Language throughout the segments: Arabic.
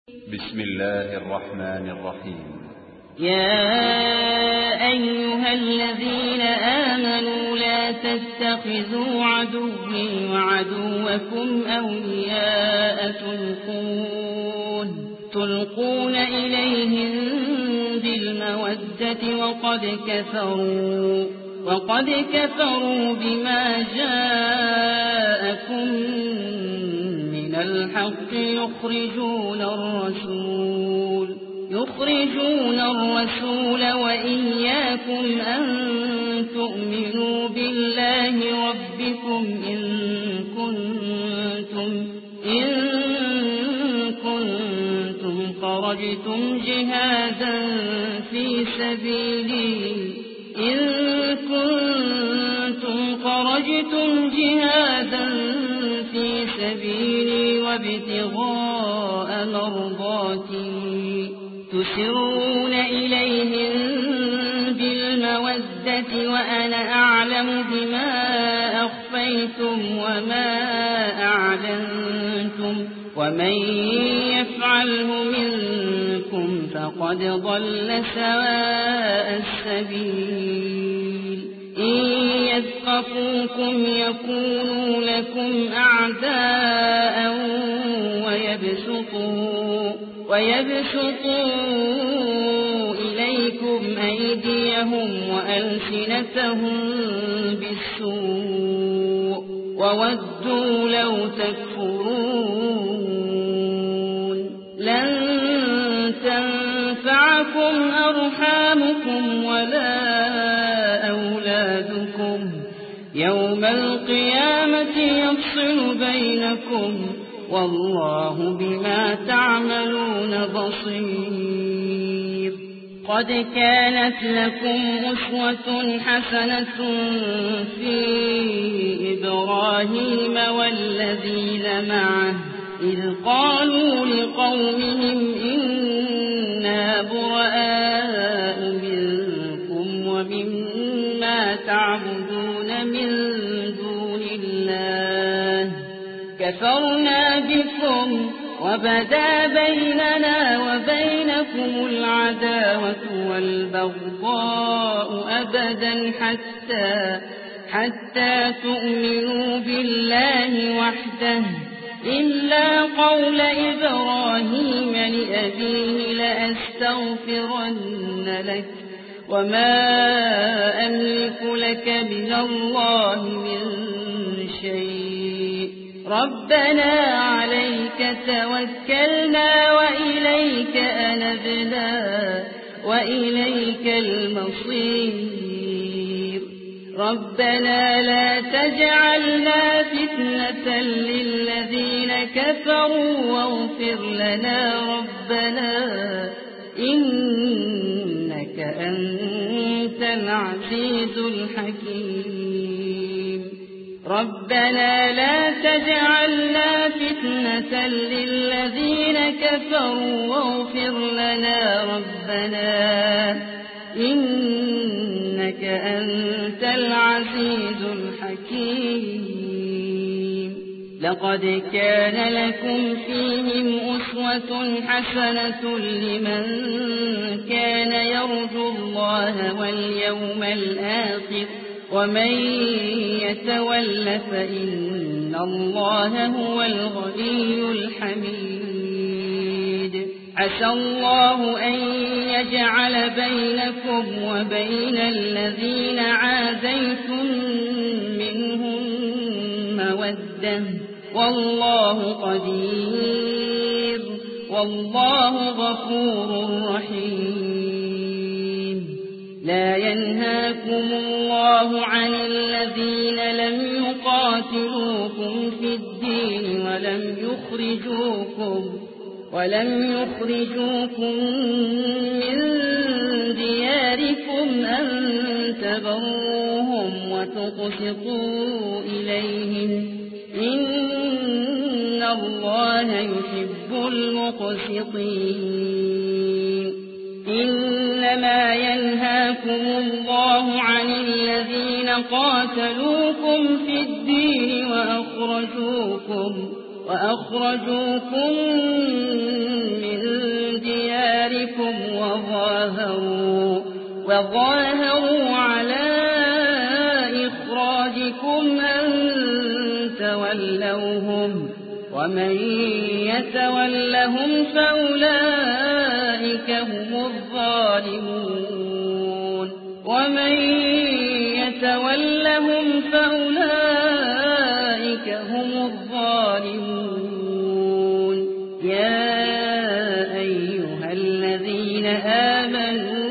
بسم الله الرحمن الرحيم. يا أيها الذين آمنوا لا تتخذوا عدوي وعدوكم أولياء تلقون إليهم بالمودة وقد كفروا بما جاءكم من الحق يخرجون الرسول وإياكم أن تؤمنوا بالله ربكم إن كنتم خرجتم جهادا في سبيلي وابتغاء مرضاتي تسرون إليهم بالمودة وأنا أعلم بما أخفيتم وما أعلنتم ومن يفعله منكم فقد ضل سواء السبيل إن يثقفوكم يكونوا لكم أعداء ويبسطوا إليكم أيديهم وألسنتهم بالسوء وودوا لو تكفرون لن تنفعكم أرحامكم ولا أولادكم يوم القيامة يفصل بينكم والله بما تعملون بصير. قد كانت لكم أسوة حسنة في إبراهيم والذين معه إذ قالوا لقومهم إنا براء منكم ومما تعبدون من دون الله كفرنا بكم وبدا بيننا وبينكم العداوة والبغضاء أبدا حتى تؤمنوا بالله وحده إلا قول إبراهيم لأبيه لأستغفرن لك وما أملك لك من الله من شيء ربنا عليك توكلنا وإليك أنبنا وإليك المصير ربنا لا تجعلنا فتنة للذين كفروا واغفر لنا ربنا إنك أنت العزيز الحكيم ربنا لا تجعلنا فتنة للذين كفروا واغفر لنا ربنا إنك أنت العزيز الحكيم. لقد كان لكم فيهم أسوة حسنة لمن كان يرجو الله واليوم الآخر ومن يتول فإن الله هو الغني الحميد. عسى الله أن يجعل بينكم وبين الذين عاديتم منهم مودة والله قدير والله غفور رحيم. لا ينهاكم الله عن الذين لم يقاتلوكم في الدين ولم يخرجوكم من دياركم أن تبروهم وتقسطوا إليهم إن الله يحب المقسطين. إنما ينهاكم الله عن الذين قاتلوكم في الدين وأخرجوكم من وظاهروا على إخراجكم أن تولوهم ومن يتولهم فأولئك هم الظالمون ومن يتولهم فأولئك هم الظالمون يا أيها الذين آمنوا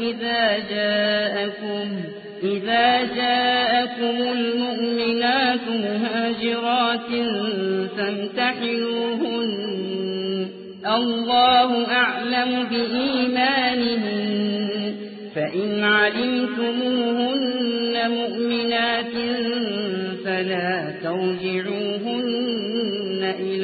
إذا جاءكم المؤمنات مهاجرات فامتحنوهن الله أعلم بإيمانهن فإن علمتموهن مؤمنات فلا ترجعوهن إلى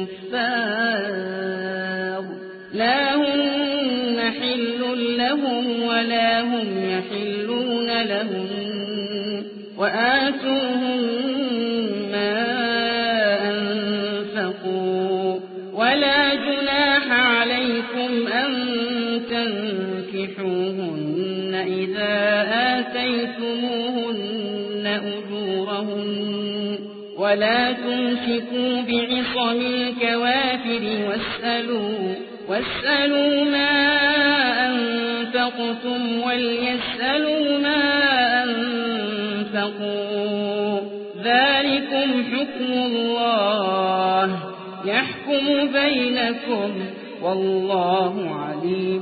الكفار لا هن حل لهم ولا هم يحلون لهم وآتوهم ما أنفقوا ولا جناح عليكم أن تنكحوهن إذا آتيتموهن أجورهن ولا تمسكوا بعصم الكوافر واسألوا ما أنفقتم وليسألوا ما أنفقوا ذلكم حكم الله يحكم بينكم والله عليم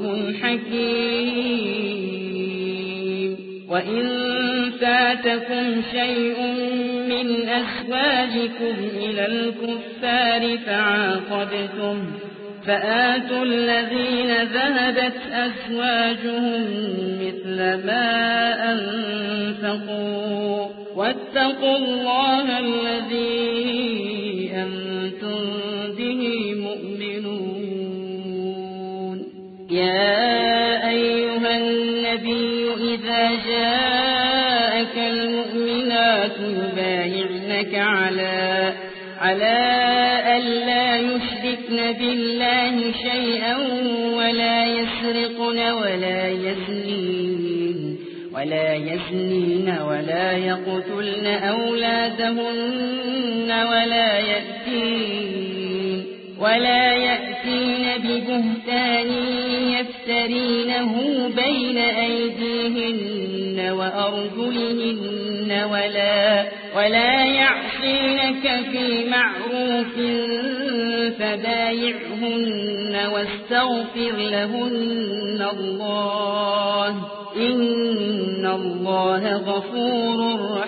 حكيم وإن فاتكم شيء من أزواجكم إلى الكفار فعاقبتم فآتوا الذين ذهبت أزواجهم مثل ما أنفقوا واتقوا الله الذي أنتم به مؤمنون يا أيها النبي إذا جاءك المؤمنات يبايعنك على ألا يشركن بالله شيئا ولا يسرقن ولا يزنين ولا يقتلن أولادهن ولا يأتين ببهتان يفترينه بين أيديهن وأرجلهن ولا يعصينك في معروف فبايعهن واستغفر لهن الله إن الله غفور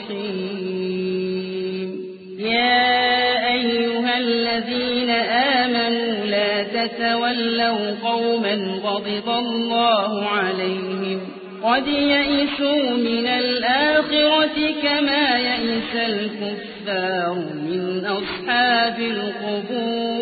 رحيم يا أيها الذين آمنوا لا تتولوا قوما غضب الله عليهم قد يئسوا من الآخرة كما يئس الكفار من أصحاب القبور